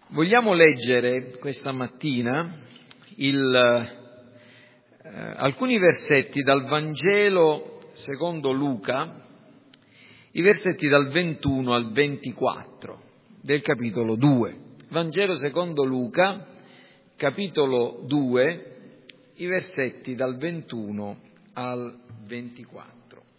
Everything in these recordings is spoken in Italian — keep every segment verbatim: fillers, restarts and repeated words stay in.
Vogliamo leggere questa mattina il, eh, alcuni versetti dal Vangelo secondo Luca, i versetti dal ventuno al ventiquattro del capitolo due. Vangelo secondo Luca, capitolo due, i versetti dal ventuno al ventiquattro.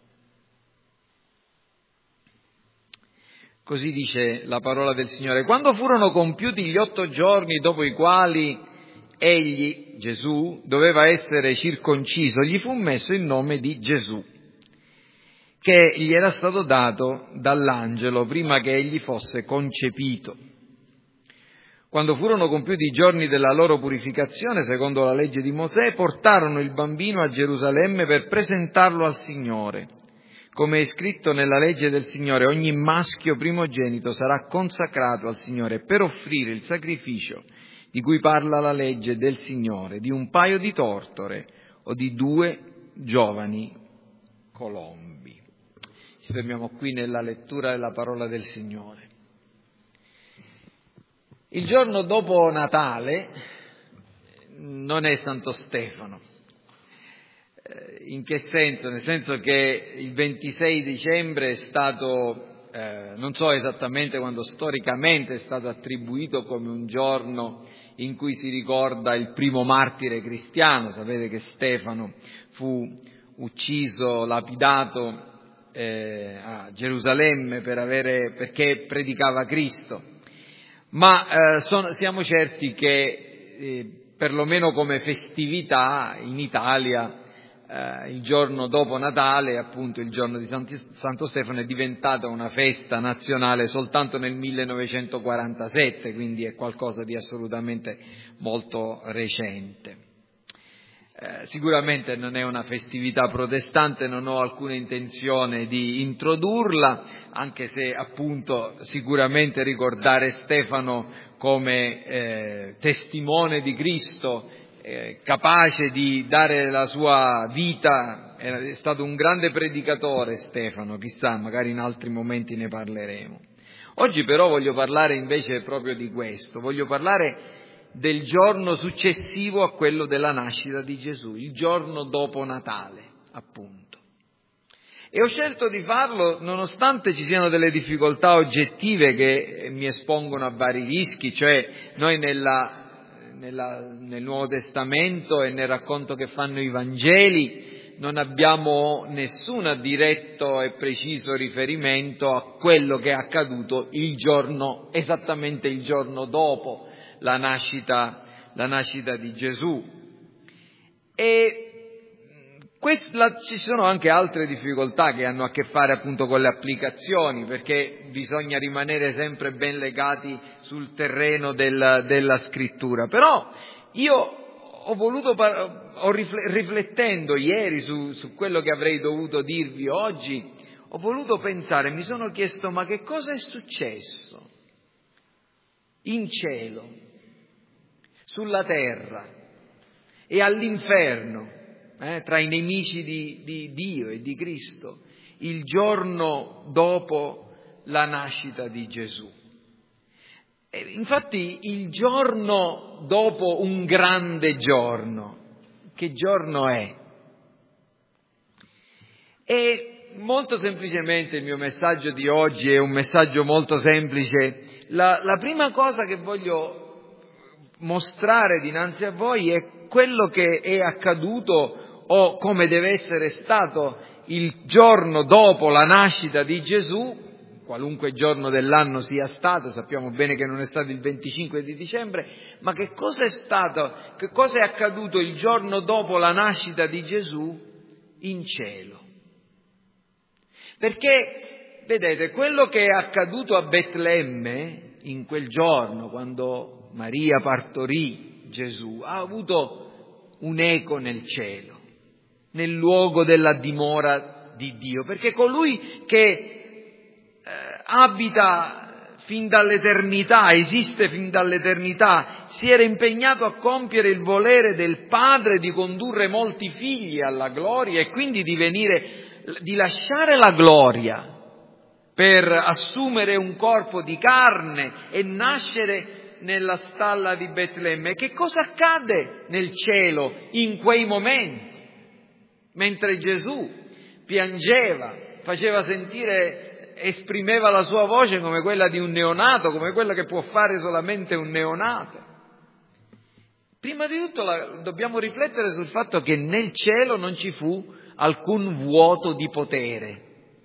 Così dice la parola del Signore. Quando furono compiuti gli otto giorni dopo i quali egli, Gesù, doveva essere circonciso, gli fu messo il nome di Gesù, che gli era stato dato dall'angelo prima che egli fosse concepito. Quando furono compiuti i giorni della loro purificazione, secondo la legge di Mosè, portarono il bambino a Gerusalemme per presentarlo al Signore. Come è scritto nella legge del Signore, ogni maschio primogenito sarà consacrato al Signore per offrire il sacrificio di cui parla la legge del Signore, di un paio di tortore o di due giovani colombi. Ci fermiamo qui nella lettura della parola del Signore. Il giorno dopo Natale non è Santo Stefano. In che senso? Nel senso che il ventisei dicembre è stato, eh, non so esattamente quando storicamente è stato attribuito come un giorno in cui si ricorda il primo martire cristiano. Sapete che Stefano fu ucciso, lapidato eh, a Gerusalemme per avere, perché predicava Cristo. Ma eh, sono, siamo certi che eh, perlomeno come festività in Italia Uh, il giorno dopo Natale, appunto il giorno di Santi, Santo Stefano, è diventata una festa nazionale soltanto nel millenovecentoquarantasette, quindi è qualcosa di assolutamente molto recente. Uh, sicuramente non è una festività protestante, non ho alcuna intenzione di introdurla, anche se appunto sicuramente ricordare Stefano come eh, testimone di Cristo, Eh, capace di dare la sua vita, è stato un grande predicatore Stefano, chissà, magari in altri momenti ne parleremo. Oggi però voglio parlare invece proprio di questo, voglio parlare del giorno successivo a quello della nascita di Gesù, il giorno dopo Natale, appunto. E ho scelto di farlo nonostante ci siano delle difficoltà oggettive che mi espongono a vari rischi, cioè noi nella Nella, nel Nuovo Testamento e nel racconto che fanno i Vangeli non abbiamo nessun diretto e preciso riferimento a quello che è accaduto il giorno, esattamente il giorno dopo la nascita, la nascita di Gesù. E quest, la, ci sono anche altre difficoltà che hanno a che fare appunto con le applicazioni, perché bisogna rimanere sempre ben legati sul terreno del, della scrittura. Però io ho voluto, ho riflettendo ieri su, su quello che avrei dovuto dirvi oggi, ho voluto pensare, mi sono chiesto: ma che cosa è successo in cielo, sulla terra e all'inferno, eh, tra i nemici di, di Dio e di Cristo, il giorno dopo la nascita di Gesù? Infatti il giorno dopo un grande giorno, che giorno è? E molto semplicemente il mio messaggio di oggi è un messaggio molto semplice. La, la prima cosa che voglio mostrare dinanzi a voi è quello che è accaduto o come deve essere stato il giorno dopo la nascita di Gesù. Qualunque giorno dell'anno sia stato, sappiamo bene che non è stato il venticinque di dicembre, ma che cosa è stato, che cosa è accaduto il giorno dopo la nascita di Gesù in cielo? Perché, vedete, quello che è accaduto a Betlemme in quel giorno, quando Maria partorì Gesù, ha avuto un'eco nel cielo, nel luogo della dimora di Dio, perché colui che abita fin dall'eternità, esiste fin dall'eternità, si era impegnato a compiere il volere del Padre di condurre molti figli alla gloria e quindi di venire, di lasciare la gloria per assumere un corpo di carne e nascere nella stalla di Betlemme. Che cosa accadde nel cielo in quei momenti? Mentre Gesù piangeva, faceva sentire, esprimeva la sua voce come quella di un neonato, come quella che può fare solamente un neonato. Prima di tutto la, dobbiamo riflettere sul fatto che nel cielo non ci fu alcun vuoto di potere.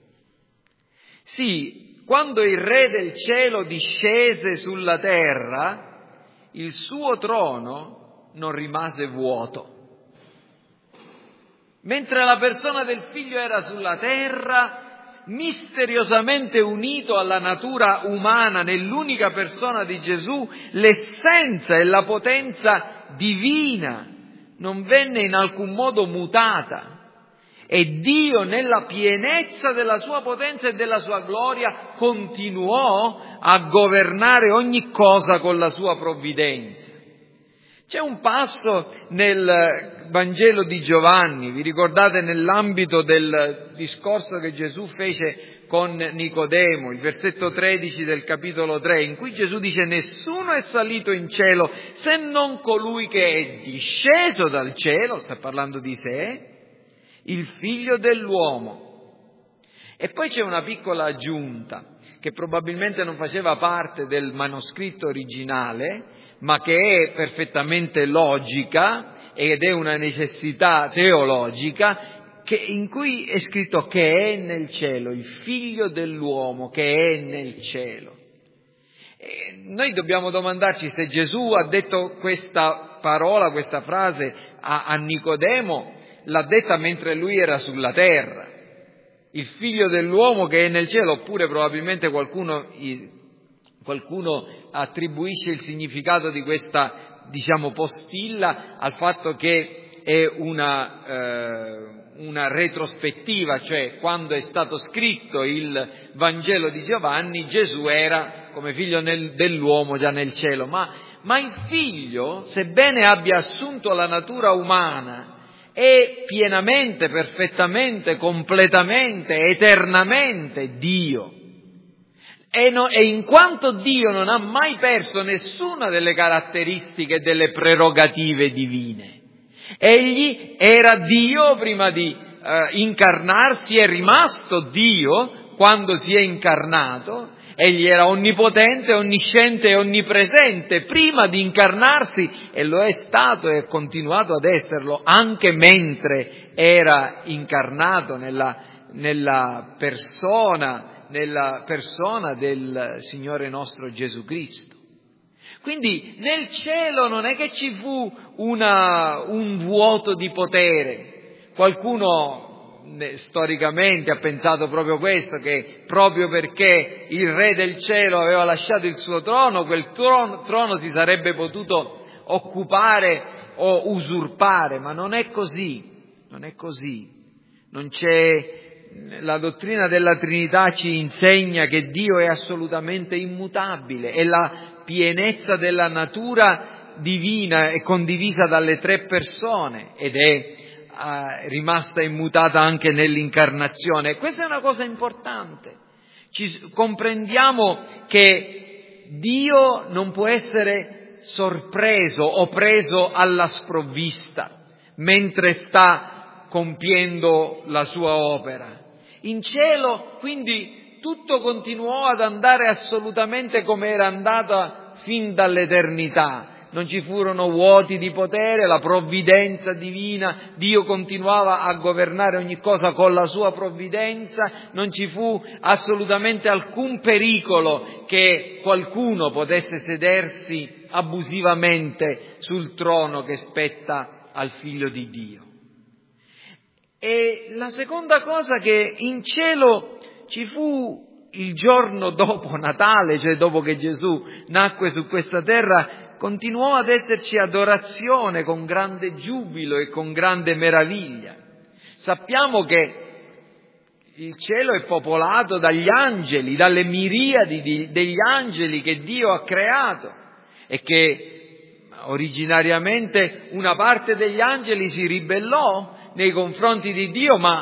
Sì, quando il Re del cielo discese sulla terra, il suo trono non rimase vuoto. Mentre la persona del Figlio era sulla terra, misteriosamente unito alla natura umana nell'unica persona di Gesù, l'essenza e la potenza divina non venne in alcun modo mutata. E Dio, nella pienezza della sua potenza e della sua gloria, continuò a governare ogni cosa con la sua provvidenza. C'è un passo nel Vangelo di Giovanni, vi ricordate, nell'ambito del discorso che Gesù fece con Nicodemo, il versetto tredici del capitolo tre, in cui Gesù dice: nessuno è salito in cielo se non colui che è disceso dal cielo, sta parlando di sé, il Figlio dell'uomo. E poi c'è una piccola aggiunta che probabilmente non faceva parte del manoscritto originale, ma che è perfettamente logica ed è una necessità teologica, che, in cui è scritto che è nel cielo, il Figlio dell'uomo che è nel cielo. E noi dobbiamo domandarci se Gesù ha detto questa parola, questa frase a, a Nicodemo, l'ha detta mentre lui era sulla terra, il Figlio dell'uomo che è nel cielo, oppure probabilmente qualcuno, qualcuno attribuisce il significato di questa, diciamo, postilla al fatto che è una, eh, una retrospettiva, cioè quando è stato scritto il Vangelo di Giovanni, Gesù era come figlio nel, dell'uomo già nel cielo, ma, ma il figlio, sebbene abbia assunto la natura umana, è pienamente, perfettamente, completamente, eternamente Dio. E, no, e in quanto Dio non ha mai perso nessuna delle caratteristiche e delle prerogative divine, egli era Dio prima di eh, incarnarsi, è rimasto Dio quando si è incarnato, egli era onnipotente, onnisciente e onnipresente prima di incarnarsi e lo è stato e ha continuato ad esserlo anche mentre era incarnato nella, nella persona, nella persona del Signore nostro Gesù Cristo. Quindi nel cielo non è che ci fu una, un vuoto di potere. Qualcuno storicamente ha pensato proprio questo, che proprio perché il Re del cielo aveva lasciato il suo trono, quel trono, trono si sarebbe potuto occupare o usurpare, ma non è così, non è così. Non c'è, la dottrina della Trinità ci insegna che Dio è assolutamente immutabile e la pienezza della natura divina è condivisa dalle tre persone ed è uh, rimasta immutata anche nell'incarnazione. Questa è una cosa importante. Ci comprendiamo che Dio non può essere sorpreso o preso alla sprovvista mentre sta compiendo la sua opera. In cielo, quindi, tutto continuò ad andare assolutamente come era andata fin dall'eternità. Non ci furono vuoti di potere, la provvidenza divina, Dio continuava a governare ogni cosa con la sua provvidenza, non ci fu assolutamente alcun pericolo che qualcuno potesse sedersi abusivamente sul trono che spetta al Figlio di Dio. E la seconda cosa, che in cielo ci fu il giorno dopo Natale, cioè dopo che Gesù nacque su questa terra, continuò ad esserci adorazione con grande giubilo e con grande meraviglia. Sappiamo che il cielo è popolato dagli angeli, dalle miriadi di, degli angeli che Dio ha creato e che originariamente una parte degli angeli si ribellò nei confronti di Dio, ma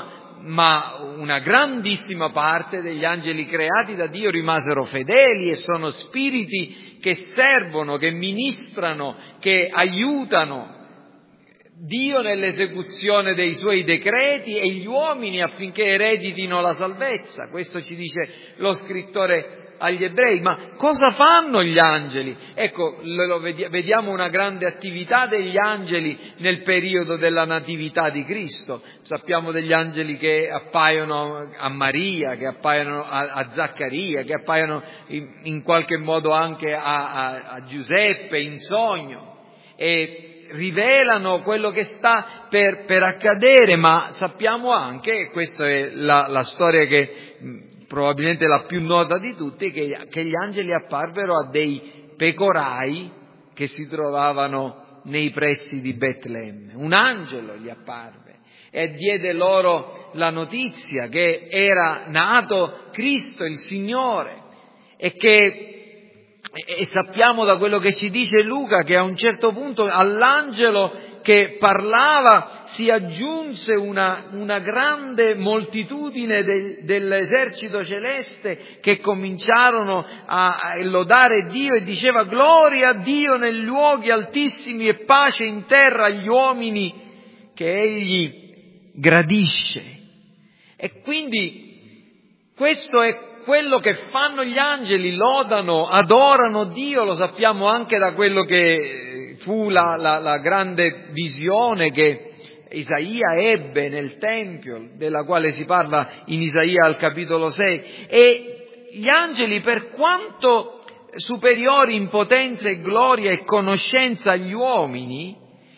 ma una grandissima parte degli angeli creati da Dio rimasero fedeli e sono spiriti che servono, che ministrano, che aiutano Dio nell'esecuzione dei suoi decreti e gli uomini affinché ereditino la salvezza. Questo ci dice lo scrittore agli ebrei. Ma cosa fanno gli angeli? Ecco, lo vediamo una grande attività degli angeli nel periodo della natività di Cristo. Sappiamo degli angeli che appaiono a Maria, che appaiono a, a Zaccaria, che appaiono in, in qualche modo anche a, a, a Giuseppe in sogno e rivelano quello che sta per, per accadere, ma sappiamo anche, e questa è la, la storia che mh, probabilmente la più nota di tutti, che, che gli angeli apparvero a dei pecorai che si trovavano nei pressi di Betlemme. Un angelo gli apparve e diede loro la notizia che era nato Cristo, il Signore, e che E sappiamo da quello che ci dice Luca che a un certo punto all'angelo che parlava si aggiunse una, una grande moltitudine de, dell'esercito celeste che cominciarono a, a lodare Dio e diceva: gloria a Dio nei luoghi altissimi e pace in terra agli uomini che Egli gradisce. E quindi questo è quello che fanno gli angeli, lodano, adorano Dio. Lo sappiamo anche da quello che fu la, la, la grande visione che Isaia ebbe nel Tempio, della quale si parla in Isaia al capitolo sei. E gli angeli, per quanto superiori in potenza e gloria e conoscenza agli uomini,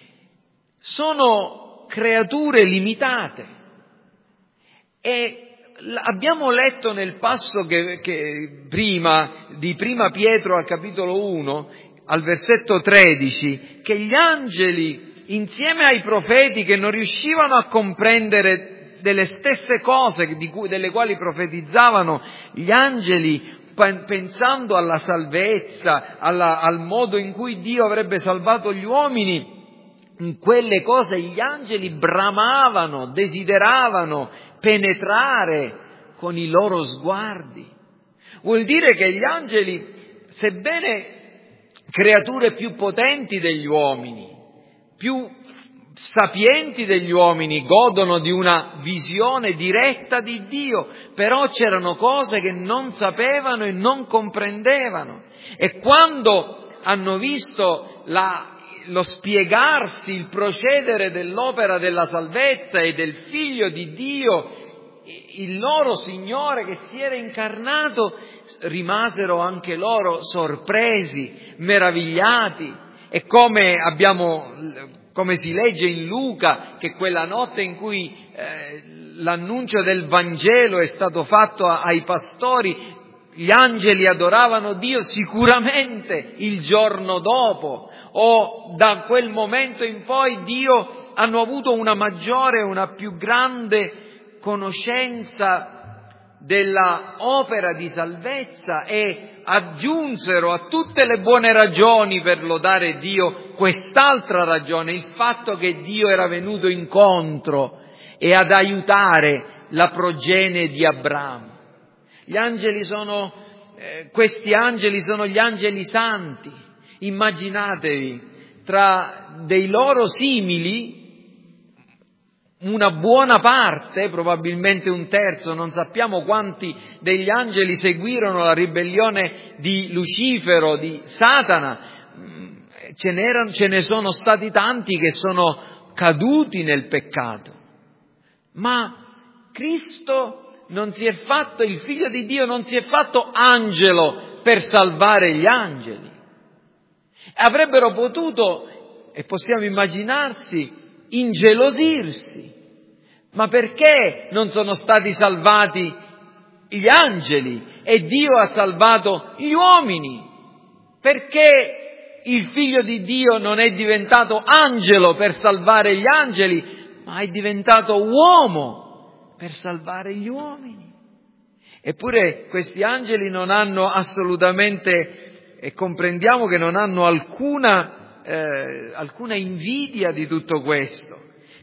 sono creature limitate. E abbiamo letto nel passo che, che prima, di prima Pietro al capitolo uno, al versetto tredici, che gli angeli, insieme ai profeti che non riuscivano a comprendere delle stesse cose di cui, delle quali profetizzavano, gli angeli, pensando alla salvezza, alla, al modo in cui Dio avrebbe salvato gli uomini, in quelle cose gli angeli bramavano, desideravano penetrare con i loro sguardi. Vuol dire che gli angeli, sebbene creature più potenti degli uomini, più sapienti degli uomini, godono di una visione diretta di Dio, però c'erano cose che non sapevano e non comprendevano. E quando hanno visto la lo spiegarsi, il procedere dell'opera della salvezza e del Figlio di Dio, il loro Signore che si era incarnato, rimasero anche loro sorpresi, meravigliati. E come abbiamo, come si legge in Luca, che quella notte in cui eh, l'annuncio del Vangelo è stato fatto ai pastori, gli angeli adoravano Dio, sicuramente il giorno dopo o da quel momento in poi Dio hanno avuto una maggiore, una più grande conoscenza della opera di salvezza e aggiunsero a tutte le buone ragioni per lodare Dio quest'altra ragione, il fatto che Dio era venuto incontro e ad aiutare la progenie di Abramo. Gli angeli sono, eh, questi angeli sono gli angeli santi. Immaginatevi, tra dei loro simili, una buona parte, probabilmente un terzo, non sappiamo quanti degli angeli seguirono la ribellione di Lucifero, di Satana, ce n'erano, ce ne sono stati tanti che sono caduti nel peccato. Ma Cristo non si è fatto, il Figlio di Dio non si è fatto angelo per salvare gli angeli. Avrebbero potuto, e possiamo immaginarsi, ingelosirsi. Ma perché non sono stati salvati gli angeli e Dio ha salvato gli uomini? Perché il Figlio di Dio non è diventato angelo per salvare gli angeli, ma è diventato uomo per salvare gli uomini? Eppure questi angeli non hanno assolutamente, e comprendiamo che non hanno alcuna, eh, alcuna invidia di tutto questo.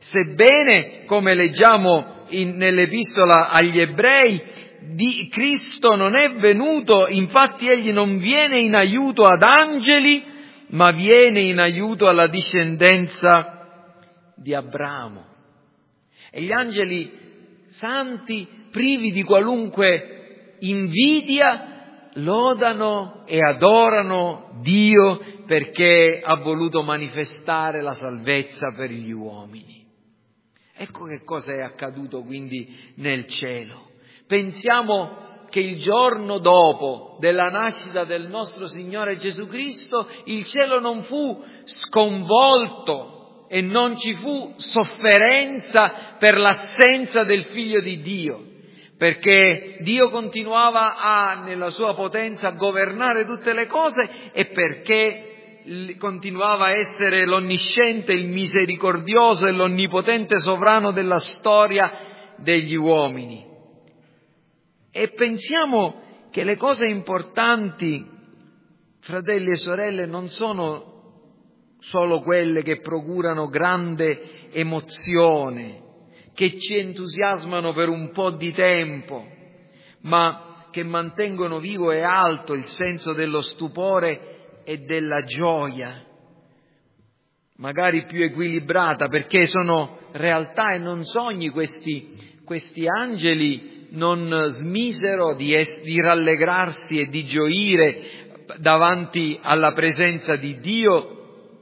Sebbene, come leggiamo in, nell'Epistola agli Ebrei, di Cristo non è venuto, infatti egli non viene in aiuto ad angeli, ma viene in aiuto alla discendenza di Abramo. E gli angeli santi, privi di qualunque invidia, lodano e adorano Dio perché ha voluto manifestare la salvezza per gli uomini. Ecco che cosa è accaduto quindi nel cielo. Pensiamo che il giorno dopo della nascita del nostro Signore Gesù Cristo il cielo non fu sconvolto e non ci fu sofferenza per l'assenza del Figlio di Dio, perché Dio continuava a, nella sua potenza, a governare tutte le cose e perché continuava a essere l'onnisciente, il misericordioso e l'onnipotente sovrano della storia degli uomini. E pensiamo che le cose importanti, fratelli e sorelle, non sono solo quelle che procurano grande emozione, che ci entusiasmano per un po' di tempo, ma che mantengono vivo e alto il senso dello stupore e della gioia, magari più equilibrata, perché sono realtà e non sogni. Questi, questi angeli non smisero di, es- di rallegrarsi e di gioire davanti alla presenza di Dio,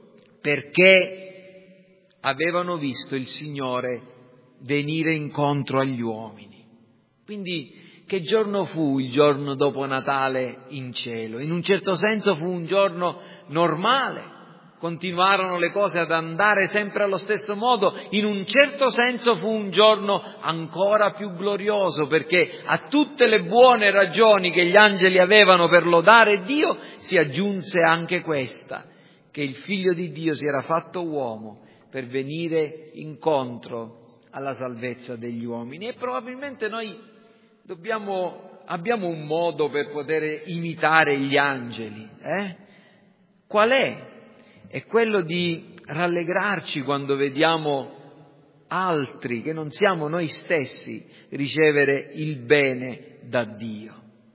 perché avevano visto il Signore venire incontro agli uomini. Quindi che giorno fu il giorno dopo Natale in cielo? In un certo senso fu un giorno normale, continuarono le cose ad andare sempre allo stesso modo. In un certo senso fu un giorno ancora più glorioso, perché a tutte le buone ragioni che gli angeli avevano per lodare Dio si aggiunse anche questa, che il Figlio di Dio si era fatto uomo per venire incontro alla salvezza degli uomini. E probabilmente noi dobbiamo, abbiamo un modo per poter imitare gli angeli. Eh? Qual è? È quello di rallegrarci quando vediamo altri, che non siamo noi stessi, ricevere il bene da Dio.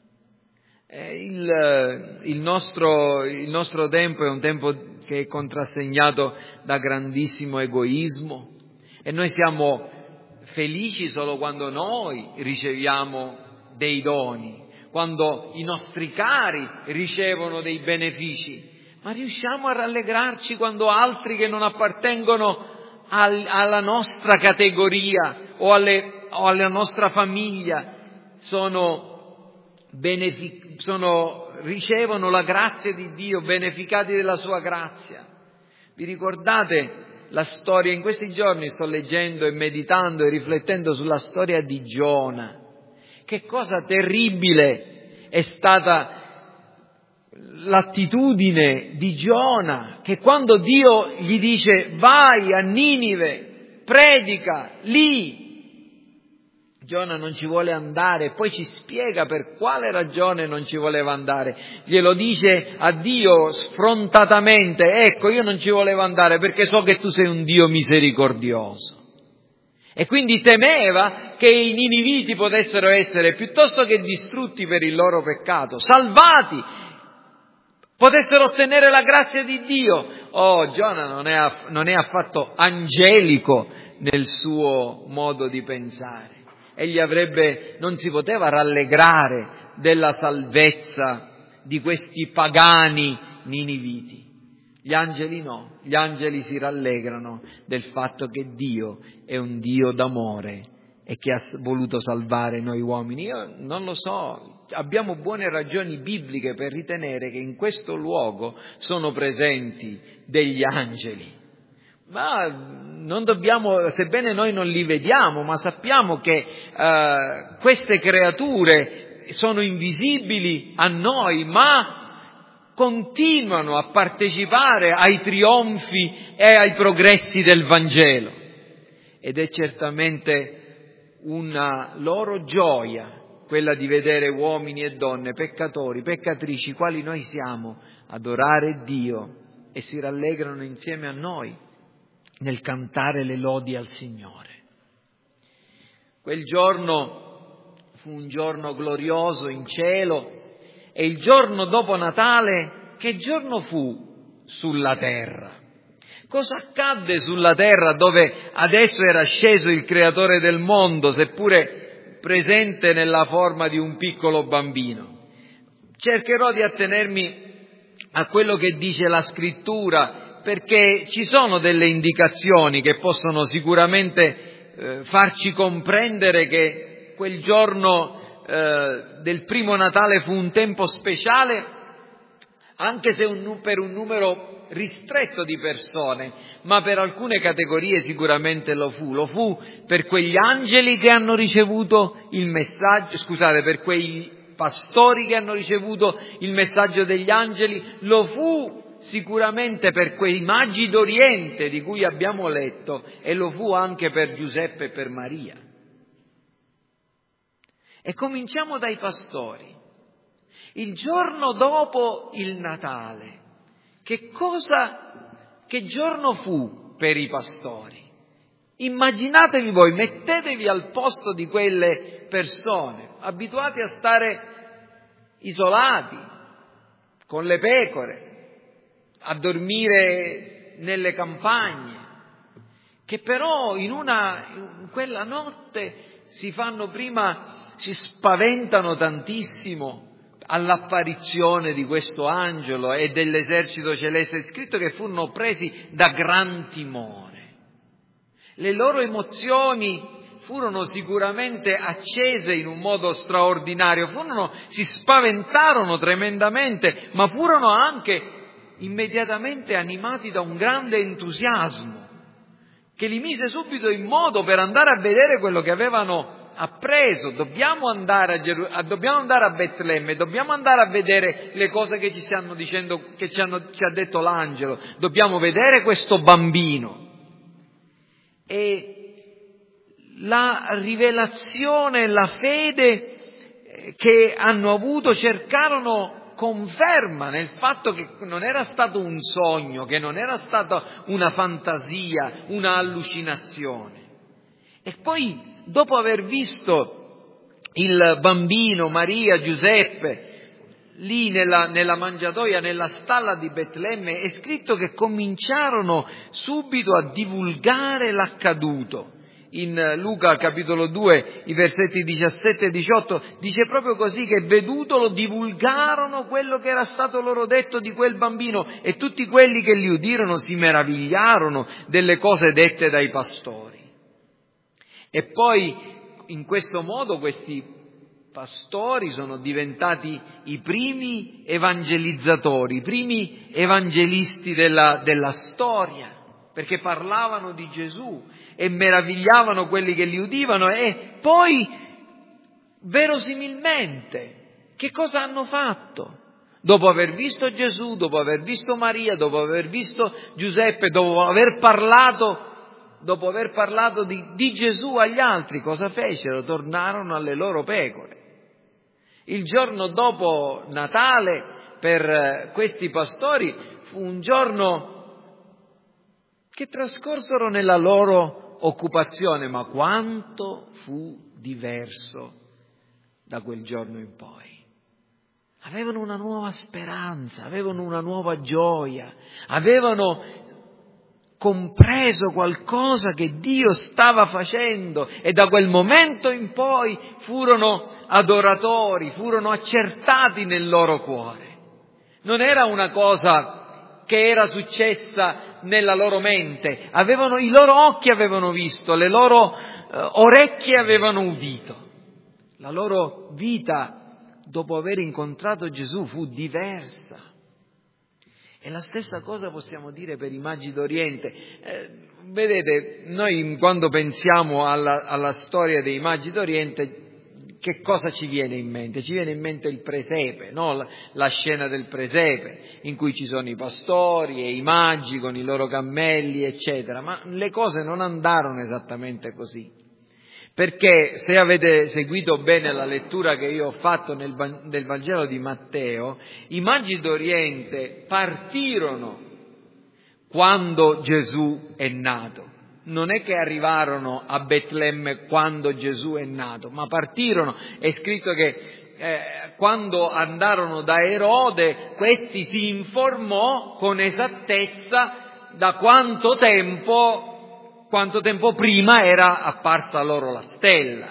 Il, il, nostro, il nostro tempo è un tempo che è contrassegnato da grandissimo egoismo e noi siamo felici solo quando noi riceviamo dei doni, quando i nostri cari ricevono dei benefici, ma riusciamo a rallegrarci quando altri che non appartengono al, alla nostra categoria o, alle, o alla nostra famiglia sono Benefic- sono, ricevono la grazia di Dio, beneficati della sua grazia. Vi ricordate la storia? In questi giorni sto leggendo e meditando e riflettendo sulla storia di Giona. Che cosa terribile è stata l'attitudine di Giona, che quando Dio gli dice vai a Ninive, predica lì, Giona non ci vuole andare, poi ci spiega per quale ragione non ci voleva andare. Glielo dice a Dio sfrontatamente: ecco, io non ci volevo andare perché so che tu sei un Dio misericordioso. E quindi temeva che i niniviti potessero essere, piuttosto che distrutti per il loro peccato, salvati, potessero ottenere la grazia di Dio. Oh, Giona non è, non è affatto angelico nel suo modo di pensare. Egli avrebbe, non si poteva rallegrare della salvezza di questi pagani niniviti. Gli angeli no, gli angeli si rallegrano del fatto che Dio è un Dio d'amore e che ha voluto salvare noi uomini. Io non lo so, abbiamo buone ragioni bibliche per ritenere che in questo luogo sono presenti degli angeli. Ma non dobbiamo, sebbene noi non li vediamo, ma sappiamo che eh, queste creature sono invisibili a noi, ma continuano a partecipare ai trionfi e ai progressi del Vangelo. Ed è certamente una loro gioia quella di vedere uomini e donne, peccatori, peccatrici, quali noi siamo, adorare Dio e si rallegrano insieme a noi. nel cantare le lodi al Signore. Quel giorno fu un giorno glorioso in cielo e il giorno dopo Natale, che giorno fu sulla terra? Cosa accadde sulla terra dove adesso era sceso il creatore del mondo, seppure presente nella forma di un piccolo bambino? Cercherò di attenermi a quello che dice la Scrittura, perché ci sono delle indicazioni che possono sicuramente eh, farci comprendere che quel giorno eh, del primo Natale fu un tempo speciale, anche se un, per un numero ristretto di persone, ma per alcune categorie sicuramente lo fu. Lo fu per quegli angeli che hanno ricevuto il messaggio, scusate, per quei pastori che hanno ricevuto il messaggio degli angeli, lo fu sicuramente per quei magi d'Oriente di cui abbiamo letto, e lo fu anche per Giuseppe e per Maria. E cominciamo dai pastori. Il giorno dopo il Natale, che cosa, che giorno fu per i pastori? Immaginatevi voi, mettetevi al posto di quelle persone, abituati a stare isolati, con le pecore, a dormire nelle campagne, che però in una, in quella notte si fanno prima, si spaventano tantissimo all'apparizione di questo angelo e dell'esercito celeste. È scritto che furono presi da gran timore. Le loro emozioni furono sicuramente accese in un modo straordinario, furono, si spaventarono tremendamente, ma furono anche immediatamente animati da un grande entusiasmo che li mise subito in modo per andare a vedere quello che avevano appreso. Dobbiamo andare a, Geru- a, dobbiamo andare a Betlemme, dobbiamo andare a vedere le cose che ci stanno dicendo, che ci, hanno, ci ha detto l'angelo, dobbiamo vedere questo bambino. E la rivelazione, la fede che hanno avuto cercarono conferma nel fatto che non era stato un sogno, che non era stata una fantasia, una allucinazione. E poi, dopo aver visto il bambino, Maria, Giuseppe, lì nella, nella mangiatoia, nella stalla di Betlemme, è scritto che cominciarono subito a divulgare l'accaduto. In Luca capitolo due, i versetti diciassette e diciotto, dice proprio così, che vedutolo divulgarono quello che era stato loro detto di quel bambino, e tutti quelli che li udirono si meravigliarono delle cose dette dai pastori. E poi in questo modo questi pastori sono diventati i primi evangelizzatori, i primi evangelisti della, della storia, perché parlavano di Gesù e meravigliavano quelli che li udivano. E poi, verosimilmente, che cosa hanno fatto? Dopo aver visto Gesù, dopo aver visto Maria, dopo aver visto Giuseppe, dopo aver parlato, dopo aver parlato di, di Gesù agli altri, cosa fecero? Tornarono alle loro pecore. Il giorno dopo Natale, per questi pastori, fu un giorno che trascorsero nella loro occupazione, ma quanto fu diverso da quel giorno in poi. Avevano una nuova speranza, avevano una nuova gioia, avevano compreso qualcosa che Dio stava facendo, e da quel momento in poi furono adoratori, furono accertati nel loro cuore. Non era una cosa che era successa nella loro mente, avevano, i loro occhi avevano visto, le loro eh, orecchie avevano udito. La loro vita, dopo aver incontrato Gesù, fu diversa. E la stessa cosa possiamo dire per i magi d'Oriente. Eh, vedete, noi quando pensiamo alla, alla storia dei magi d'Oriente, che cosa ci viene in mente? Ci viene in mente il presepe, no? La, la scena del presepe, in cui ci sono i pastori e i magi con i loro cammelli, eccetera. Ma le cose non andarono esattamente così. Perché se avete seguito bene la lettura che io ho fatto nel, nel Vangelo di Matteo, i magi d'Oriente partirono quando Gesù è nato. Non è che arrivarono a Betlemme quando Gesù è nato, ma partirono, è scritto che eh, quando andarono da Erode, questi si informò con esattezza da quanto tempo, quanto tempo prima era apparsa loro la stella.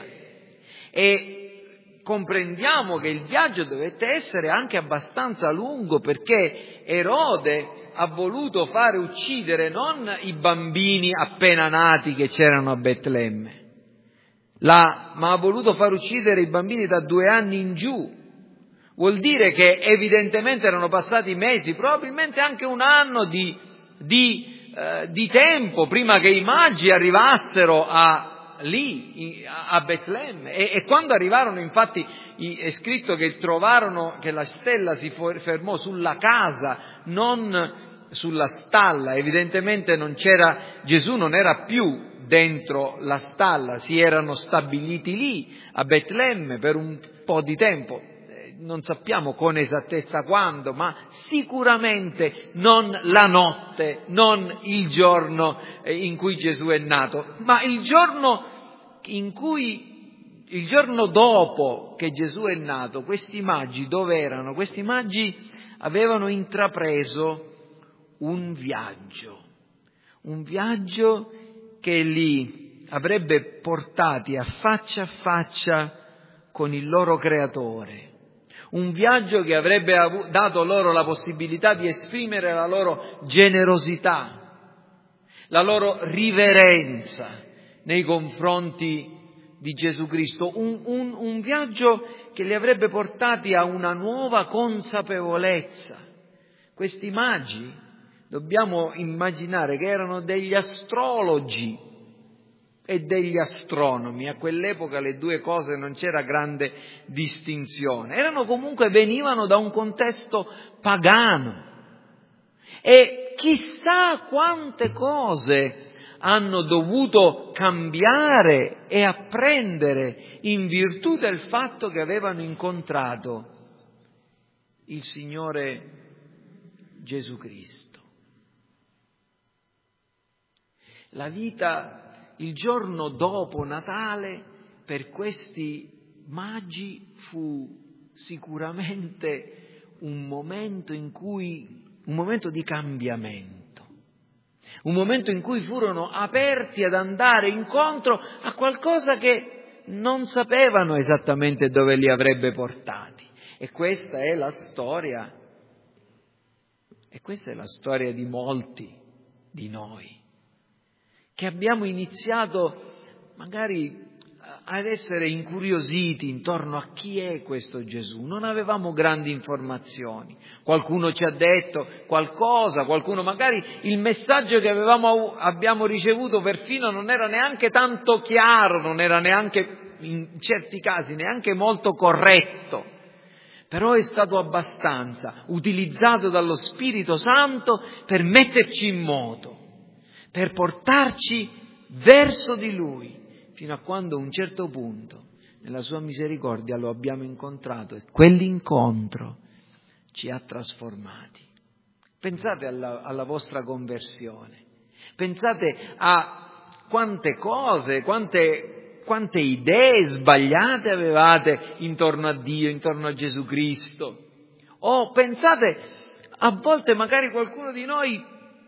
E comprendiamo che il viaggio dovette essere anche abbastanza lungo, perché Erode ha voluto fare uccidere non i bambini appena nati che c'erano a Betlemme, la, ma ha voluto far uccidere i bambini da due anni in giù. Vuol dire che evidentemente erano passati mesi, probabilmente anche un anno di, di, eh, di tempo prima che i magi arrivassero a, lì, a Betlemme. E, e quando arrivarono, infatti, è scritto che trovarono che la stella si fermò sulla casa, non sulla stalla. Evidentemente non c'era, Gesù non era più dentro la stalla, si erano stabiliti lì a Betlemme per un po' di tempo, non sappiamo con esattezza quando, ma sicuramente non la notte, non il giorno in cui Gesù è nato, ma il giorno in cui il giorno dopo che Gesù è nato. Questi magi dove erano? Questi magi avevano intrapreso un viaggio, un viaggio che li avrebbe portati a faccia a faccia con il loro Creatore, un viaggio che avrebbe dato loro la possibilità di esprimere la loro generosità, la loro riverenza nei confronti di Gesù Cristo, un, un, un viaggio che li avrebbe portati a una nuova consapevolezza. Questi magi, dobbiamo immaginare che erano degli astrologi e degli astronomi. A quell'epoca le due cose non c'era grande distinzione. Erano comunque, venivano da un contesto pagano. E chissà quante cose hanno dovuto cambiare e apprendere in virtù del fatto che avevano incontrato il Signore Gesù Cristo. La vita, il giorno dopo Natale, per questi magi fu sicuramente un momento in cui, un momento di cambiamento, un momento in cui furono aperti ad andare incontro a qualcosa che non sapevano esattamente dove li avrebbe portati. E questa è la storia, e questa è la storia di molti di noi, che abbiamo iniziato magari ad essere incuriositi intorno a chi è questo Gesù. Non avevamo grandi informazioni, qualcuno ci ha detto qualcosa, qualcuno magari il messaggio che avevamo, abbiamo ricevuto perfino non era neanche tanto chiaro, non era neanche, in certi casi, neanche molto corretto, però è stato abbastanza utilizzato dallo Spirito Santo per metterci in moto, per portarci verso di Lui, fino a quando a un certo punto, nella sua misericordia, lo abbiamo incontrato e quell'incontro ci ha trasformati. Pensate alla, alla vostra conversione, pensate a quante cose, quante, quante idee sbagliate avevate intorno a Dio, intorno a Gesù Cristo. O pensate, a volte magari qualcuno di noi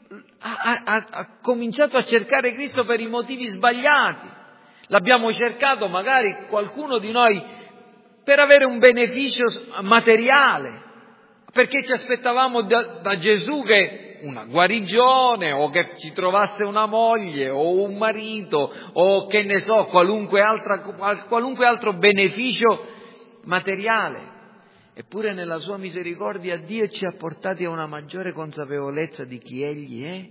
ha, ha, ha cominciato a cercare Cristo per i motivi sbagliati. L'abbiamo cercato magari qualcuno di noi per avere un beneficio materiale, perché ci aspettavamo da, da Gesù che una guarigione, o che ci trovasse una moglie o un marito, o che ne so, qualunque, altra, qualunque altro beneficio materiale. Eppure nella sua misericordia Dio ci ha portati a una maggiore consapevolezza di chi Egli è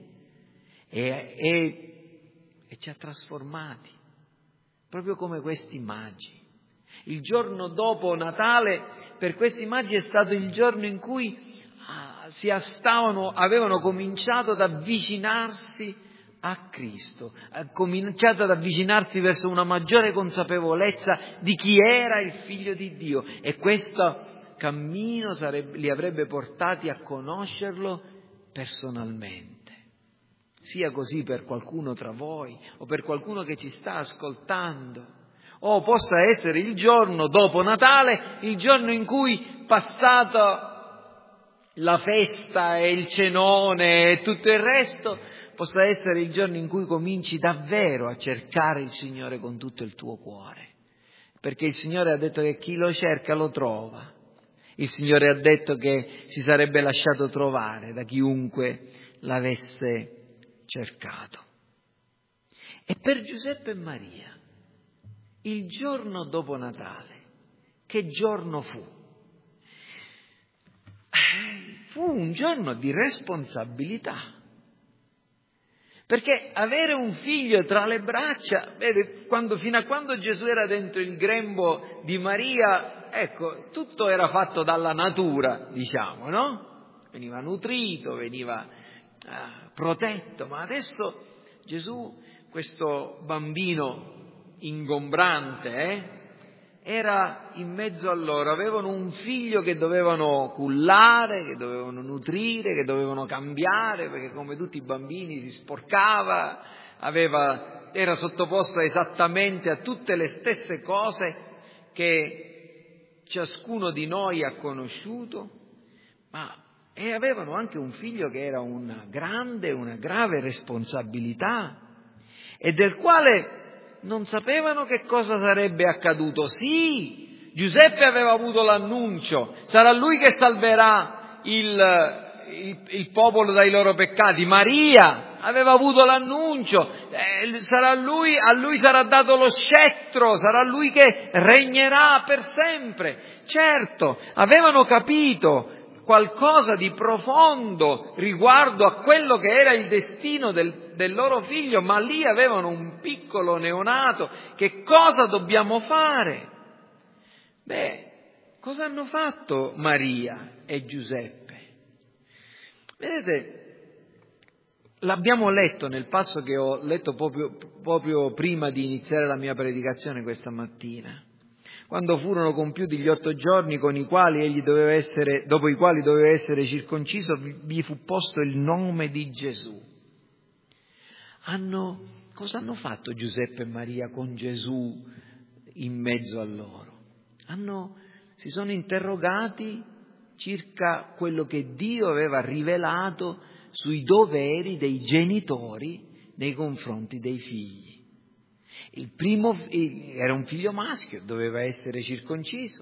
e, e, e ci ha trasformati. Proprio come questi magi. Il giorno dopo Natale per questi magi è stato il giorno in cui ah, si stavano, avevano cominciato ad avvicinarsi a Cristo, ha cominciato ad avvicinarsi verso una maggiore consapevolezza di chi era il Figlio di Dio, e questo cammino sarebbe, li avrebbe portati a conoscerlo personalmente. sia così per qualcuno tra voi o per qualcuno che ci sta ascoltando. O possa essere il giorno dopo Natale, il giorno in cui, passata la festa e il cenone e tutto il resto, possa essere il giorno in cui cominci davvero a cercare il Signore con tutto il tuo cuore. Perché il Signore ha detto che chi lo cerca lo trova. Il Signore ha detto che si sarebbe lasciato trovare da chiunque l'avesse cercato. E per Giuseppe e Maria, il giorno dopo Natale, che giorno fu? Fu un giorno di responsabilità. Perché avere un figlio tra le braccia, vede, quando, fino a quando Gesù era dentro il grembo di Maria, ecco, tutto era fatto dalla natura, diciamo, no? Veniva nutrito, veniva uh, protetto, ma adesso Gesù, questo bambino ingombrante, eh, era in mezzo a loro, avevano un figlio che dovevano cullare, che dovevano nutrire, che dovevano cambiare, perché come tutti i bambini si sporcava, aveva, era sottoposto esattamente a tutte le stesse cose che ciascuno di noi ha conosciuto, ma e avevano anche un figlio che era una grande, una grave responsabilità e del quale non sapevano che cosa sarebbe accaduto. Sì, Giuseppe aveva avuto l'annuncio, sarà lui che salverà il, il, il popolo dai loro peccati. Maria aveva avuto l'annuncio, eh, sarà lui, a lui sarà dato lo scettro, sarà lui che regnerà per sempre. Certo, avevano capito qualcosa di profondo riguardo a quello che era il destino del, del loro figlio, ma lì avevano un piccolo neonato. Che cosa dobbiamo fare? Beh, cosa hanno fatto Maria e Giuseppe? Vedete, l'abbiamo letto nel passo che ho letto proprio, proprio prima di iniziare la mia predicazione questa mattina. Quando furono compiuti gli otto giorni con i quali egli doveva essere, dopo i quali doveva essere circonciso, vi fu posto il nome di Gesù. Hanno, cosa hanno fatto Giuseppe e Maria con Gesù in mezzo a loro? Hanno, si sono interrogati circa quello che Dio aveva rivelato sui doveri dei genitori nei confronti dei figli. Il primo era un figlio maschio, doveva essere circonciso.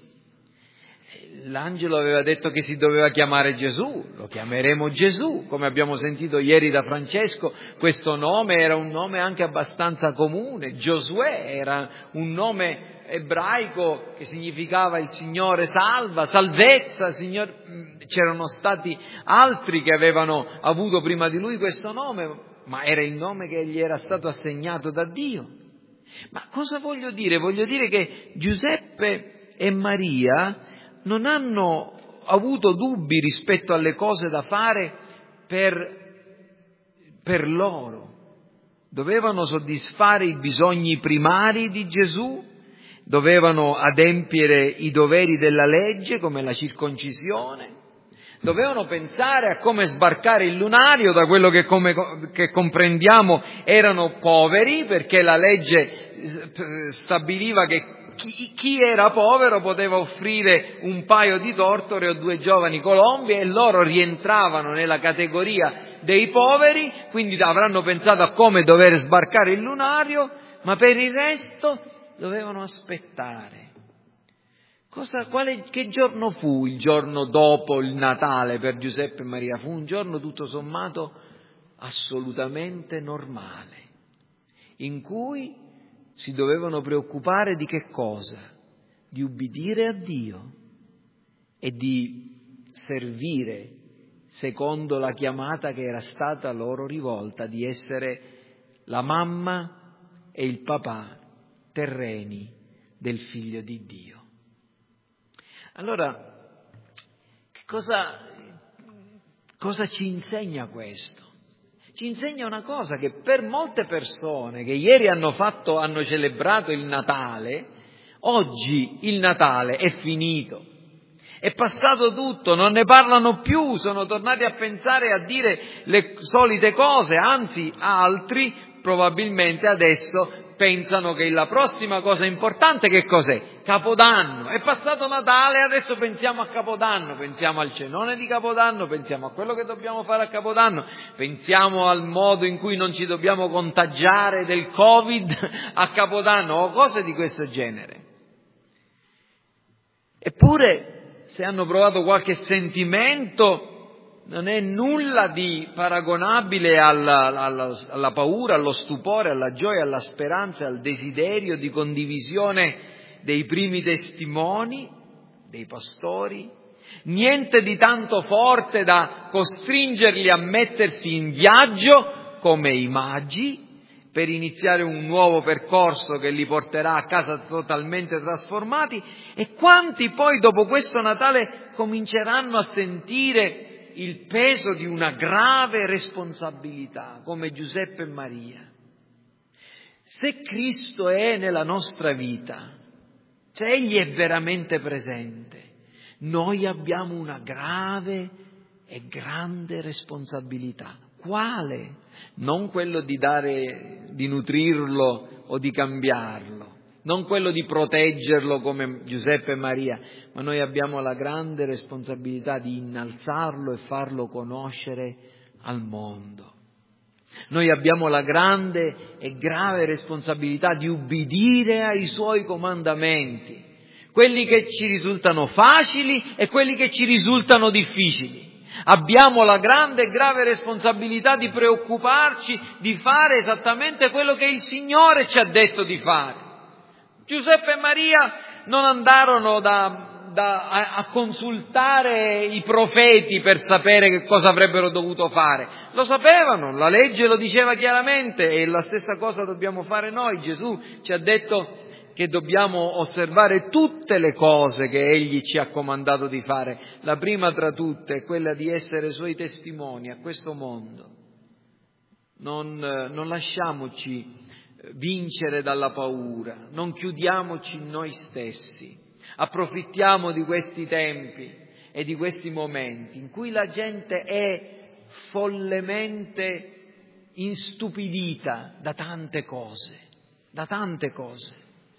L'angelo aveva detto che si doveva chiamare Gesù, lo chiameremo Gesù, come abbiamo sentito ieri da Francesco. Questo nome era un nome anche abbastanza comune. Giosuè era un nome ebraico che significava il Signore salva, salvezza. Signor... C'erano stati altri che avevano avuto prima di lui questo nome, ma era il nome che gli era stato assegnato da Dio. Ma cosa voglio dire? Voglio dire che Giuseppe e Maria non hanno avuto dubbi rispetto alle cose da fare per, per loro. Dovevano soddisfare i bisogni primari di Gesù, dovevano adempiere i doveri della legge come la circoncisione, dovevano pensare a come sbarcare il lunario, da quello che, come, che comprendiamo erano poveri, perché la legge stabiliva che chi, chi era povero poteva offrire un paio di tortore o due giovani colombi e loro rientravano nella categoria dei poveri, quindi avranno pensato a come dover sbarcare il lunario, ma per il resto dovevano aspettare. Cosa, quale, che giorno fu il giorno dopo il Natale per Giuseppe e Maria? Fu un giorno tutto sommato assolutamente normale, in cui si dovevano preoccupare di che cosa? Di ubbidire a Dio e di servire secondo la chiamata che era stata loro rivolta, di essere la mamma e il papà terreni del Figlio di Dio. Allora, che cosa, cosa ci insegna questo? Ci insegna una cosa, che per molte persone che ieri hanno fatto, hanno celebrato il Natale, oggi il Natale è finito. È passato tutto, non ne parlano più, sono tornati a pensare e a dire le solite cose, anzi altri probabilmente adesso pensano che la prossima cosa importante che cos'è? Capodanno. È passato Natale, adesso pensiamo a Capodanno, pensiamo al cenone di Capodanno, pensiamo a quello che dobbiamo fare a Capodanno, pensiamo al modo in cui non ci dobbiamo contagiare del Covid a Capodanno o cose di questo genere. Eppure, se hanno provato qualche sentimento, non è nulla di paragonabile alla, alla, alla paura, allo stupore, alla gioia, alla speranza, al desiderio di condivisione dei primi testimoni, dei pastori. Niente di tanto forte da costringerli a mettersi in viaggio come i magi per iniziare un nuovo percorso che li porterà a casa totalmente trasformati. E quanti poi dopo questo Natale cominceranno a sentire il peso di una grave responsabilità, come Giuseppe e Maria. Se Cristo è nella nostra vita, se Egli è veramente presente, noi abbiamo una grave e grande responsabilità. Quale? Non quello di dare, di nutrirlo o di cambiarlo, non quello di proteggerlo come Giuseppe e Maria, ma noi abbiamo la grande responsabilità di innalzarlo e farlo conoscere al mondo. Noi abbiamo la grande e grave responsabilità di ubbidire ai Suoi comandamenti, quelli che ci risultano facili e quelli che ci risultano difficili. Abbiamo la grande e grave responsabilità di preoccuparci di fare esattamente quello che il Signore ci ha detto di fare. Giuseppe e Maria non andarono da, da, a, a consultare i profeti per sapere che cosa avrebbero dovuto fare. Lo sapevano, la legge lo diceva chiaramente e la stessa cosa dobbiamo fare noi. Gesù ci ha detto che dobbiamo osservare tutte le cose che Egli ci ha comandato di fare. La prima tra tutte è quella di essere Suoi testimoni a questo mondo. Non, non lasciamoci vincere dalla paura, non chiudiamoci in noi stessi, approfittiamo di questi tempi e di questi momenti in cui la gente è follemente instupidita da tante cose, da tante cose.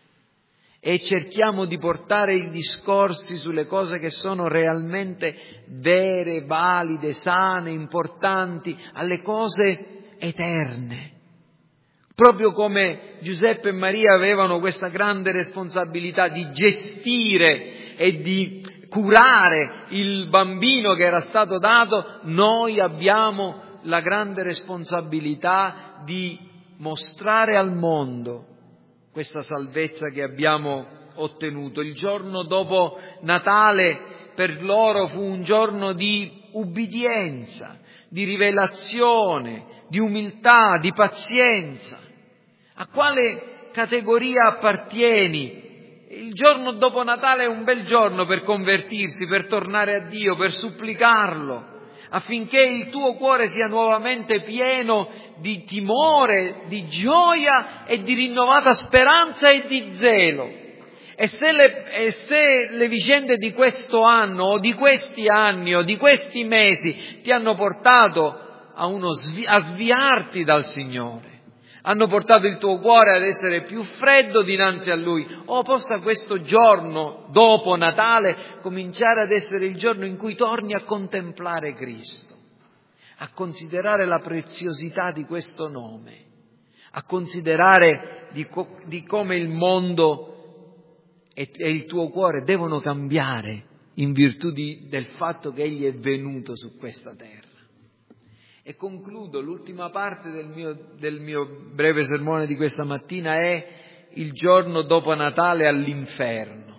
E cerchiamo di portare i discorsi sulle cose che sono realmente vere, valide, sane, importanti, alle cose eterne. Proprio come Giuseppe e Maria avevano questa grande responsabilità di gestire e di curare il bambino che era stato dato, noi abbiamo la grande responsabilità di mostrare al mondo questa salvezza che abbiamo ottenuto. Il giorno dopo Natale per loro fu un giorno di ubbidienza, di rivelazione, di umiltà, di pazienza. A quale categoria appartieni? Il giorno dopo Natale è un bel giorno per convertirsi, per tornare a Dio, per supplicarlo, affinché il tuo cuore sia nuovamente pieno di timore, di gioia e di rinnovata speranza e di zelo. E se le, e se le vicende di questo anno o di questi anni o di questi mesi ti hanno portato a, uno svi, a sviarti dal Signore, hanno portato il tuo cuore ad essere più freddo dinanzi a Lui, o possa questo giorno, dopo Natale, cominciare ad essere il giorno in cui torni a contemplare Cristo, a considerare la preziosità di questo nome, a considerare di, co- di come il mondo e, e il tuo cuore devono cambiare in virtù di, del fatto che Egli è venuto su questa terra. E concludo, l'ultima parte del mio, del mio breve sermone di questa mattina è il giorno dopo Natale all'inferno.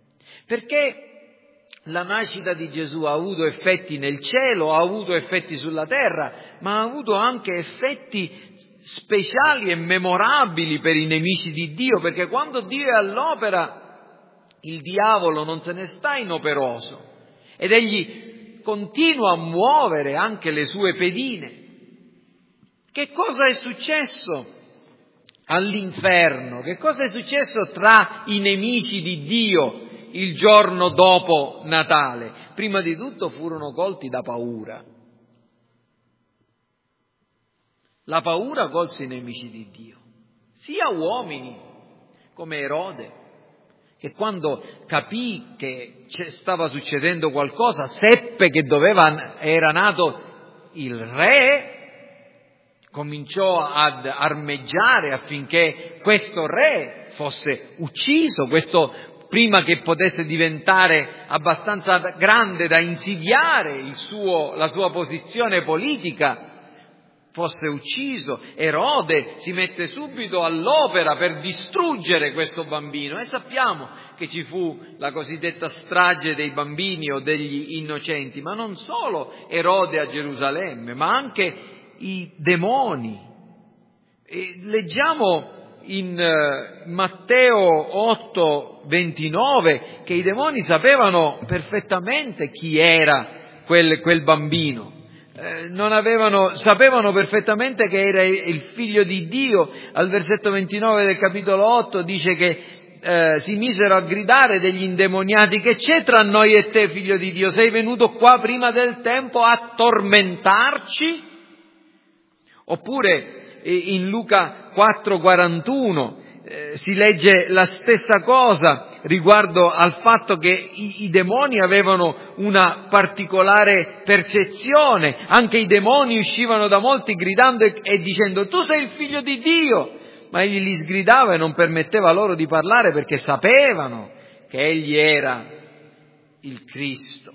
Perché la nascita di Gesù ha avuto effetti nel cielo, ha avuto effetti sulla terra, ma ha avuto anche effetti speciali e memorabili per i nemici di Dio, perché quando Dio è all'opera, il diavolo non se ne sta inoperoso ed egli continua a muovere anche le sue pedine. Che cosa è successo all'inferno? Che cosa è successo tra i nemici di Dio il giorno dopo Natale? Prima di tutto furono colti da paura. La paura colse i nemici di Dio, sia uomini come Erode, che quando capì che stava succedendo qualcosa, seppe che doveva, era nato il re, cominciò ad armeggiare affinché questo re fosse ucciso, questo prima che potesse diventare abbastanza grande da insidiare il suo, la sua posizione politica, fosse ucciso. Erode si mette subito all'opera per distruggere questo bambino e sappiamo che ci fu la cosiddetta strage dei bambini o degli innocenti, ma non solo Erode a Gerusalemme, ma anche i demoni. E leggiamo in uh, Matteo otto ventinove che i demoni sapevano perfettamente chi era quel, quel bambino. Eh, non avevano, sapevano perfettamente che era il figlio di Dio. Al versetto ventinove del capitolo otto dice che eh, si misero a gridare degli indemoniati: che c'è tra noi e te, figlio di Dio? Sei venuto qua prima del tempo a tormentarci? Oppure eh, in Luca quattro quarantuno eh, si legge la stessa cosa riguardo al fatto che i, i demoni avevano una particolare percezione. Anche i demoni uscivano da molti gridando e, e dicendo: tu sei il figlio di Dio, ma egli li sgridava e non permetteva loro di parlare perché sapevano che egli era il Cristo.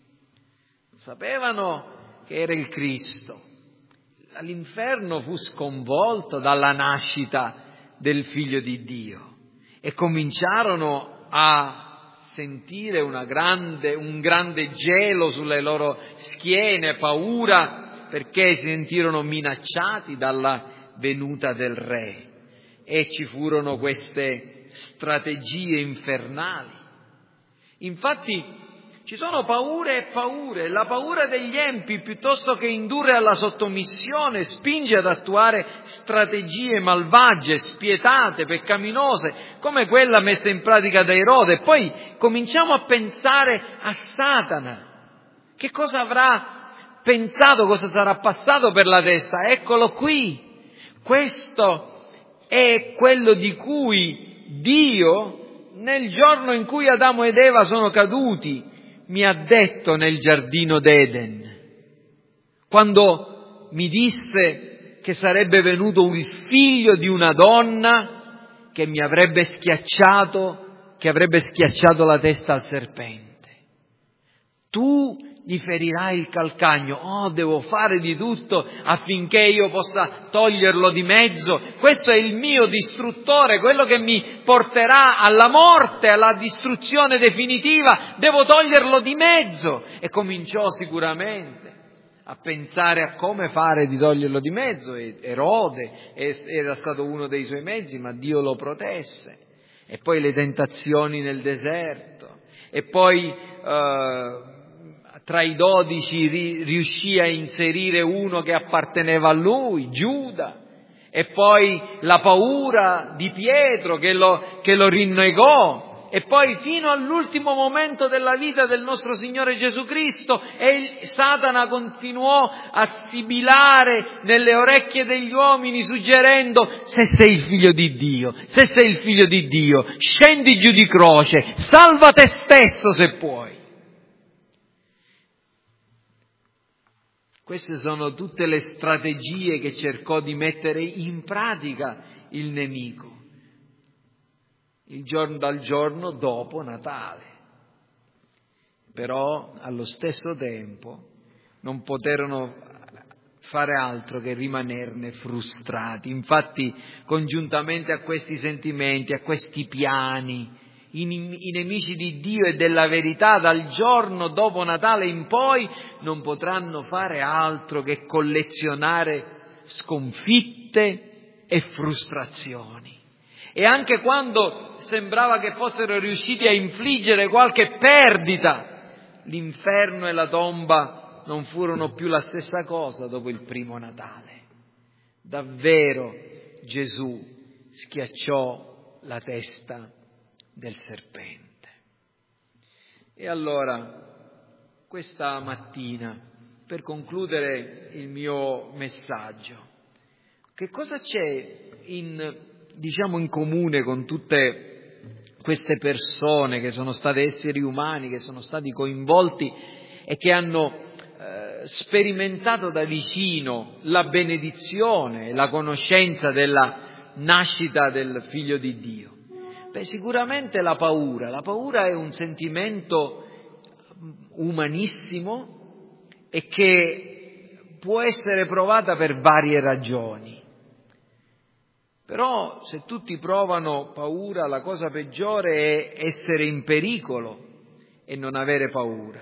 Sapevano che era il Cristo. L'inferno fu sconvolto dalla nascita del figlio di Dio e cominciarono a sentire una grande, un grande gelo sulle loro schiene, paura, perché si sentirono minacciati dalla venuta del re, e ci furono queste strategie infernali. Infatti ci sono paure e paure. La paura degli empi, piuttosto che indurre alla sottomissione, spinge ad attuare strategie malvagie, spietate, peccaminose, come quella messa in pratica da Erode. Poi cominciamo a pensare a Satana. Che cosa avrà pensato, cosa sarà passato per la testa? Eccolo qui. Questo è quello di cui Dio, nel giorno in cui Adamo ed Eva sono caduti, mi ha detto nel giardino d'Eden, quando mi disse che sarebbe venuto il figlio di una donna che mi avrebbe schiacciato, che avrebbe schiacciato la testa al serpente. Tu gli ferirai il calcagno. Oh, devo fare di tutto affinché io possa toglierlo di mezzo. Questo è il mio distruttore, quello che mi porterà alla morte, alla distruzione definitiva. Devo toglierlo di mezzo. E cominciò sicuramente a pensare a come fare di toglierlo di mezzo. E Erode era stato uno dei suoi mezzi, ma Dio lo protesse. E poi le tentazioni nel deserto. E poi Uh, tra i dodici riuscì a inserire uno che apparteneva a lui, Giuda, e poi la paura di Pietro che lo, che lo rinnegò, e poi fino all'ultimo momento della vita del nostro Signore Gesù Cristo, e il, Satana continuò a sibilare nelle orecchie degli uomini suggerendo: se sei il figlio di Dio, se sei il figlio di Dio, scendi giù di croce, salva te stesso se puoi. Queste sono tutte le strategie che cercò di mettere in pratica il nemico il giorno dal giorno dopo Natale. Però allo stesso tempo non poterono fare altro che rimanerne frustrati. Infatti, congiuntamente a questi sentimenti, a questi piani, I, i nemici di Dio e della verità dal giorno dopo Natale in poi non potranno fare altro che collezionare sconfitte e frustrazioni. E anche quando sembrava che fossero riusciti a infliggere qualche perdita, l'inferno e la tomba non furono più la stessa cosa dopo il primo Natale. Davvero Gesù schiacciò la testa del serpente. E allora, questa mattina, per concludere il mio messaggio, che cosa c'è in, diciamo, in comune con tutte queste persone che sono state esseri umani, che sono stati coinvolti e che hanno eh, sperimentato da vicino la benedizione e la conoscenza della nascita del Figlio di Dio? Beh, sicuramente la paura. La paura è un sentimento umanissimo e che può essere provata per varie ragioni. Però se tutti provano paura, la cosa peggiore è essere in pericolo e non avere paura.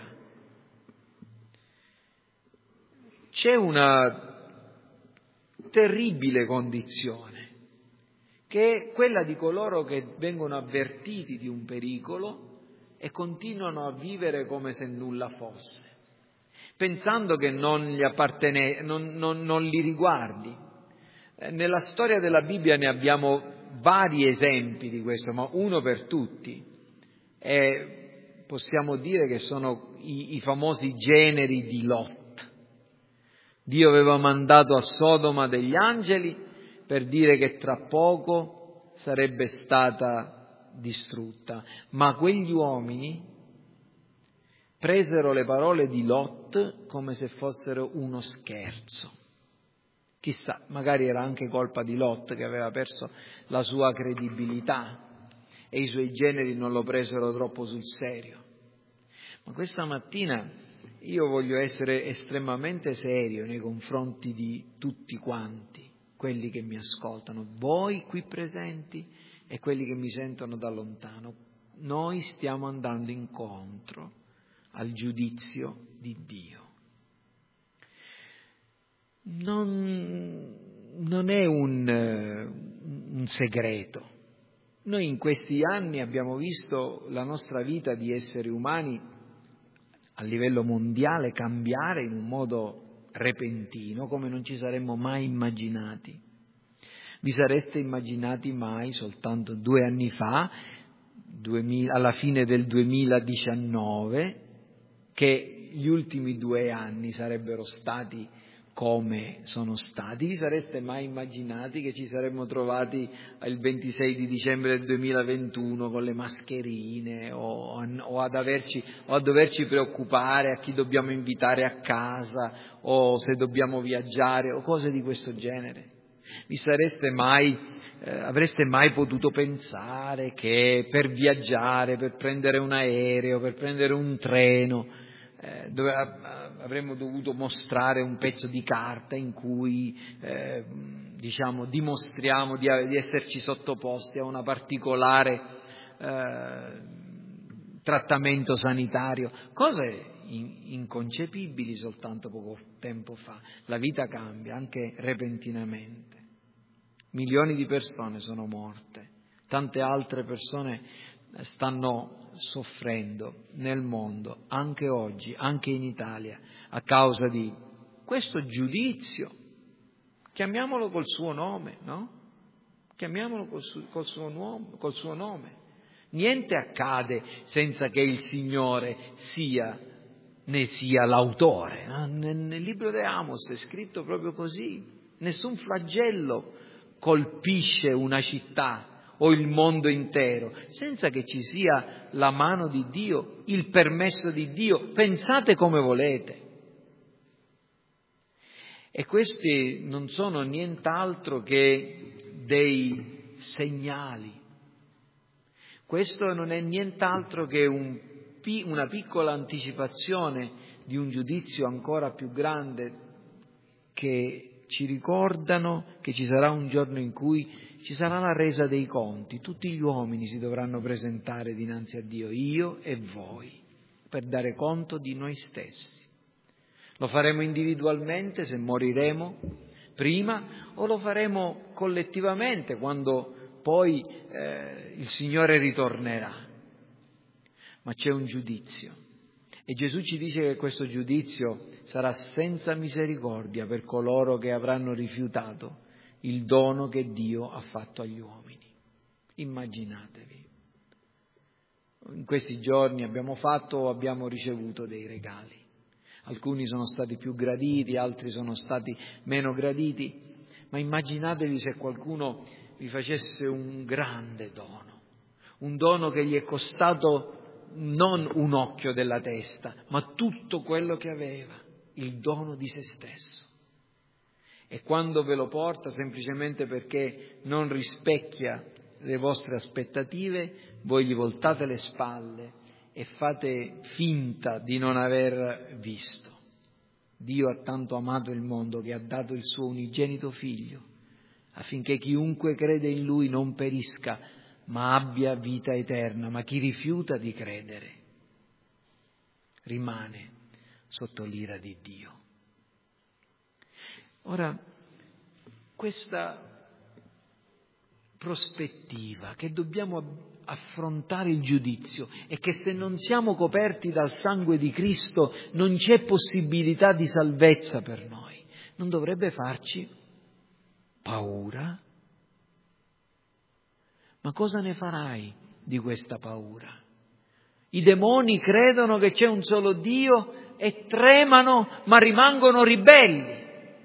C'è una terribile condizione, che è quella di coloro che vengono avvertiti di un pericolo e continuano a vivere come se nulla fosse, pensando che non gli appartene, non, non, non li riguardi. Nella storia della Bibbia ne abbiamo vari esempi di questo, ma uno per tutti. E possiamo dire che sono i, i famosi generi di Lot. Dio aveva mandato a Sodoma degli angeli per dire che tra poco sarebbe stata distrutta, ma quegli uomini presero le parole di Lot come se fossero uno scherzo. Chissà, magari era anche colpa di Lot che aveva perso la sua credibilità e i suoi generi non lo presero troppo sul serio. Ma questa mattina io voglio essere estremamente serio nei confronti di tutti quanti, quelli che mi ascoltano, voi qui presenti e quelli che mi sentono da lontano. Noi stiamo andando incontro al giudizio di Dio. Non, non è un, un segreto. Noi in questi anni abbiamo visto la nostra vita di esseri umani a livello mondiale cambiare in un modo repentino, come non ci saremmo mai immaginati. Vi sareste immaginati mai soltanto due anni fa, duemila, alla fine del duemiladiciannove, che gli ultimi due anni sarebbero stati come sono stati? Vi sareste mai immaginati che ci saremmo trovati il ventisei di dicembre del duemilaventuno con le mascherine o, o, ad averci, o a doverci preoccupare a chi dobbiamo invitare a casa o se dobbiamo viaggiare o cose di questo genere? Vi sareste mai, eh, avreste mai potuto pensare che per viaggiare, per prendere un aereo, per prendere un treno, eh, dove avremmo dovuto mostrare un pezzo di carta in cui eh, diciamo dimostriamo di, di esserci sottoposti a una particolare eh, trattamento sanitario, cose in, inconcepibili soltanto poco tempo fa. La vita cambia anche repentinamente. Milioni di persone sono morte, tante altre persone stanno soffrendo nel mondo, anche oggi, anche in Italia, a causa di questo giudizio. Chiamiamolo col suo nome, no? Chiamiamolo col suo, col suo, nome, col suo nome. Niente accade senza che il Signore sia, ne sia l'autore. No? Nel, nel libro di Amos è scritto proprio così. Nessun flagello colpisce una città o il mondo intero, senza che ci sia la mano di Dio, il permesso di Dio. Pensate come volete. E questi non sono nient'altro che dei segnali. Questo non è nient'altro che un, una piccola anticipazione di un giudizio ancora più grande, che ci ricordano che ci sarà un giorno in cui ci sarà la resa dei conti, tutti gli uomini si dovranno presentare dinanzi a Dio, io e voi, per dare conto di noi stessi. Lo faremo individualmente se moriremo prima o lo faremo collettivamente quando poi eh, il Signore ritornerà. Ma c'è un giudizio e Gesù ci dice che questo giudizio sarà senza misericordia per coloro che avranno rifiutato il dono che Dio ha fatto agli uomini. Immaginatevi. in questi giorni abbiamo fatto o abbiamo ricevuto dei regali. Alcuni sono stati più graditi, altri sono stati meno graditi, ma immaginatevi se qualcuno vi facesse un grande dono, un dono che gli è costato non un occhio della testa, ma tutto quello che aveva, il dono di se stesso. E quando ve lo porta semplicemente perché non rispecchia le vostre aspettative, voi gli voltate le spalle e fate finta di non aver visto. Dio ha tanto amato il mondo che ha dato il suo unigenito figlio, affinché chiunque crede in lui non perisca, ma abbia vita eterna. Ma chi rifiuta di credere rimane sotto l'ira di Dio. Ora, questa prospettiva che dobbiamo affrontare il giudizio e che se non siamo coperti dal sangue di Cristo non c'è possibilità di salvezza per noi, non dovrebbe farci paura? Ma cosa ne farai di questa paura? I demoni credono che c'è un solo Dio e tremano, ma rimangono ribelli.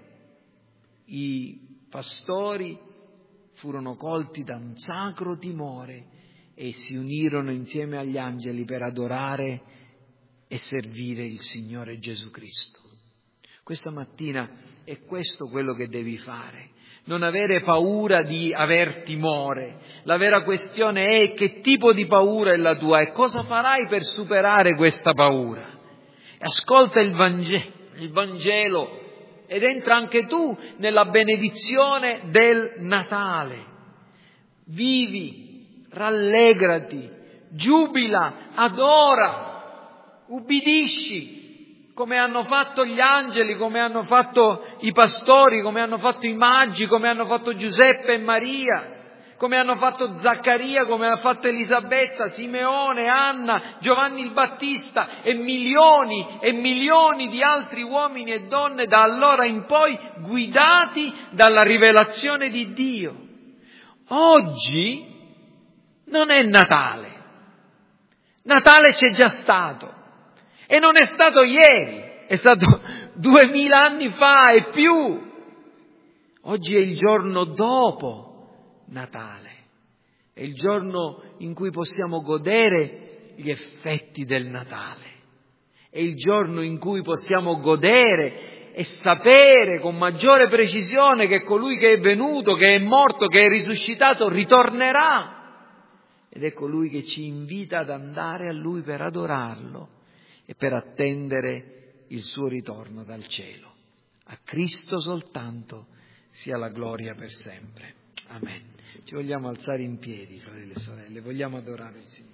I pastori furono colti da un sacro timore e si unirono insieme agli angeli per adorare e servire il Signore Gesù Cristo. Questa mattina è questo quello che devi fare. Non avere paura di aver timore. La vera questione è che tipo di paura è la tua e cosa farai per superare questa paura. Ascolta il Vangelo, il Vangelo ed entra anche tu nella benedizione del Natale. Vivi, rallegrati, giubila, adora, ubbidisci, come hanno fatto gli angeli, come hanno fatto i pastori, come hanno fatto i magi, come hanno fatto Giuseppe e Maria, come hanno fatto Zaccaria, come ha fatto Elisabetta, Simeone, Anna, Giovanni il Battista e milioni e milioni di altri uomini e donne da allora in poi guidati dalla rivelazione di Dio. Oggi non è Natale. Natale c'è già stato. E non è stato ieri, è stato duemila anni fa e più. Oggi è il giorno dopo Natale, è il giorno in cui possiamo godere gli effetti del Natale, è il giorno in cui possiamo godere e sapere con maggiore precisione che colui che è venuto, che è morto, che è risuscitato, ritornerà. Ed è colui che ci invita ad andare a Lui per adorarlo e per attendere il suo ritorno dal cielo. A Cristo soltanto sia la gloria per sempre. Amen. Ci vogliamo alzare in piedi, fratelli e sorelle, vogliamo adorare il Signore.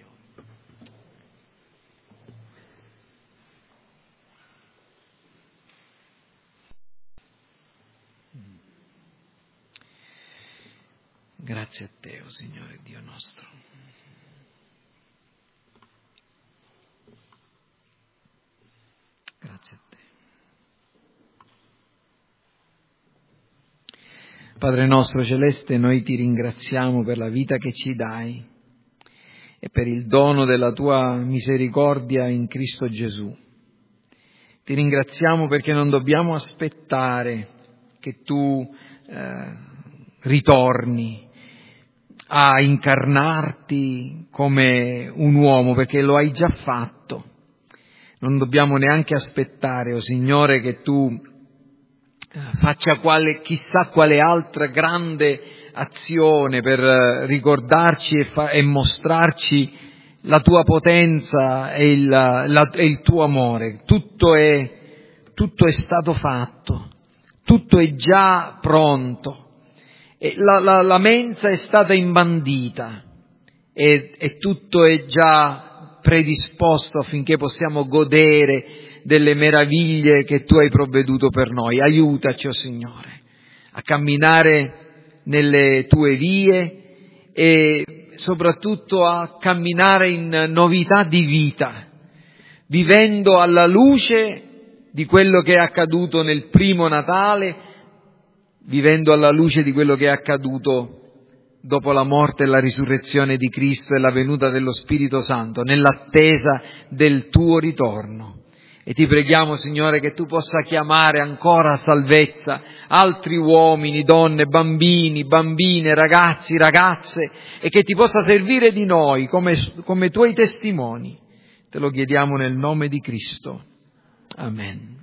Grazie a te, o Signore Dio nostro. Grazie a te. Padre nostro celeste, noi ti ringraziamo per la vita che ci dai e per il dono della tua misericordia in Cristo Gesù. Ti ringraziamo perché non dobbiamo aspettare che tu eh, ritorni a incarnarti come un uomo, perché lo hai già fatto. Non dobbiamo neanche aspettare, o oh Signore, che tu faccia quale, chissà quale altra grande azione per ricordarci e, fa, e mostrarci la tua potenza e il, la, e il tuo amore. Tutto è, tutto è stato fatto, tutto è già pronto. E la, la, la mensa è stata imbandita e, e tutto è già predisposto affinché possiamo godere delle meraviglie che tu hai provveduto per noi. Aiutaci, oh Signore, a camminare nelle tue vie e soprattutto a camminare in novità di vita, vivendo alla luce di quello che è accaduto nel primo Natale, vivendo alla luce di quello che è accaduto dopo la morte e la risurrezione di Cristo e la venuta dello Spirito Santo, nell'attesa del tuo ritorno. E ti preghiamo, Signore, che tu possa chiamare ancora a salvezza altri uomini, donne, bambini, bambine, ragazzi, ragazze, e che ti possa servire di noi come, come tuoi testimoni. Te lo chiediamo nel nome di Cristo. Amen.